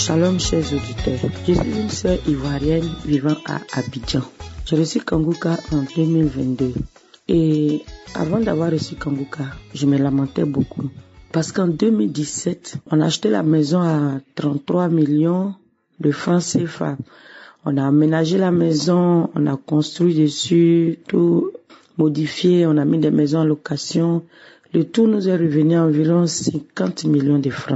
Shalom chers auditeurs, je suis une sœur ivoirienne vivant à Abidjan. J'ai reçu Kanguka en 2022 et avant d'avoir reçu Kanguka, je me lamentais beaucoup parce qu'en 2017, on a acheté la maison à 33 millions de francs CFA. On a aménagé la maison, on a construit dessus, tout modifié, on a mis des maisons en location. Le tout nous est revenu à environ 50 millions de francs.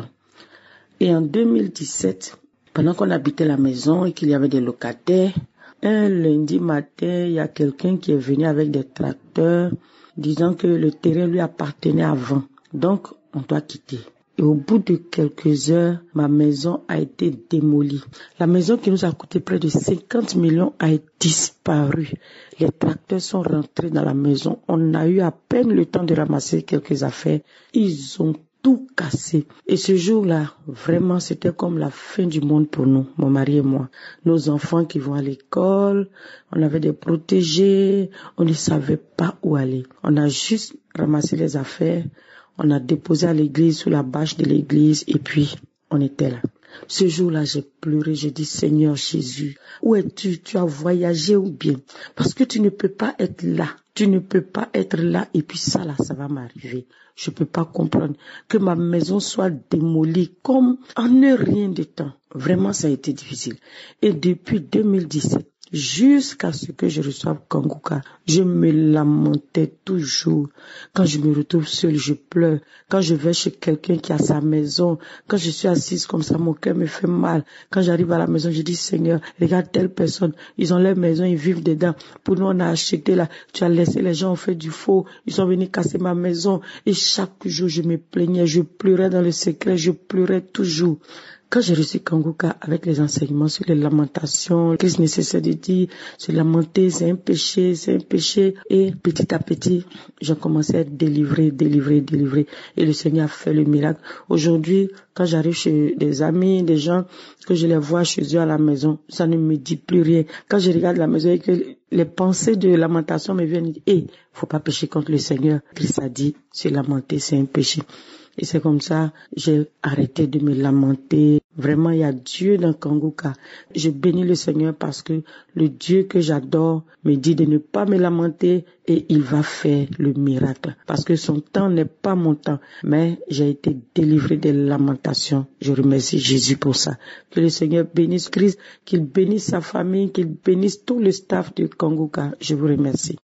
Et en 2017, pendant qu'on habitait la maison et qu'il y avait des locataires, un lundi matin, il y a quelqu'un qui est venu avec des tracteurs disant que le terrain lui appartenait avant. Donc, on doit quitter. Et au bout de quelques heures, ma maison a été démolie. La maison qui nous a coûté près de 50 millions a disparu. Les tracteurs sont rentrés dans la maison. On a eu à peine le temps de ramasser quelques affaires. Ils ont tout cassé. Et ce jour-là, vraiment, c'était comme la fin du monde pour nous, mon mari et moi. Nos enfants qui vont à l'école, on avait des protégés, on ne savait pas où aller. On a juste ramassé les affaires, on a déposé à l'église, sous la bâche de l'église, et puis on était là. Ce jour-là, j'ai pleuré, j'ai dit, Seigneur Jésus, où es-tu? Tu as voyagé ou bien? Parce que tu ne peux pas être là. Tu ne peux pas être là et puis ça va m'arriver. Je peux pas comprendre que ma maison soit démolie comme en un rien de temps. Vraiment, ça a été difficile. Et depuis 2017, jusqu'à ce que je reçoive Kanguka, je me lamentais toujours. Quand je me retrouve seule, je pleure. Quand je vais chez quelqu'un qui a sa maison, quand je suis assise comme ça, mon cœur me fait mal. Quand j'arrive à la maison, je dis, Seigneur, regarde telle personne, ils ont leur maison, ils vivent dedans. Pour nous, on a acheté là, tu as laissé les gens ont fait du faux, ils sont venus casser ma maison. Et chaque jour, je me plaignais, je pleurais dans le secret, je pleurais toujours. Quand j'ai reçu Kanguka avec les enseignements sur les lamentations, qu'est-ce nécessaire de dire, se lamenter, c'est un péché. Et petit à petit, j'ai commencé à être délivré. Et le Seigneur a fait le miracle. Aujourd'hui, quand j'arrive chez des amis, des gens, que je les vois chez eux à la maison, ça ne me dit plus rien. Quand je regarde la maison et que les pensées de lamentation me viennent, faut pas pécher contre le Seigneur. Christ a dit, se lamenter, c'est un péché. Et c'est comme ça, j'ai arrêté de me lamenter. Vraiment, il y a Dieu dans Kanguka. Je bénis le Seigneur parce que le Dieu que j'adore me dit de ne pas me lamenter et il va faire le miracle. Parce que son temps n'est pas mon temps. Mais j'ai été délivré des lamentations. Je remercie Jésus pour ça. Que le Seigneur bénisse Christ, qu'il bénisse sa famille, qu'il bénisse tout le staff de Kanguka. Je vous remercie.